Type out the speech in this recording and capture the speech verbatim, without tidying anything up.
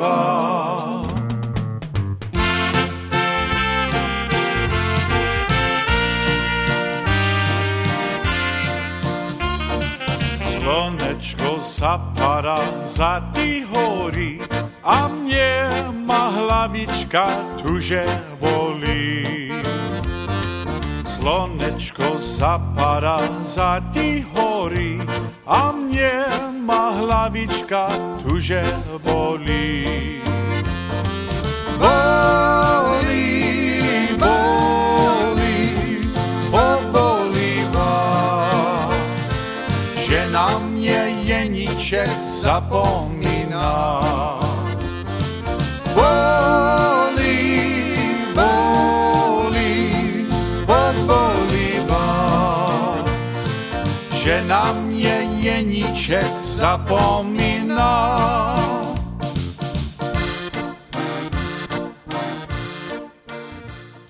Slnečko zapára za tí hory a mne ma hlavička tuže bolí. Slnečko zapára za tí hory a mne ma hlavička tuže bolí. Bolí, bolí, pobolí ma, že na mne Jeníček zapomína. Bolí, bolí, pobolí ma, že na mne Jeníček zapomína.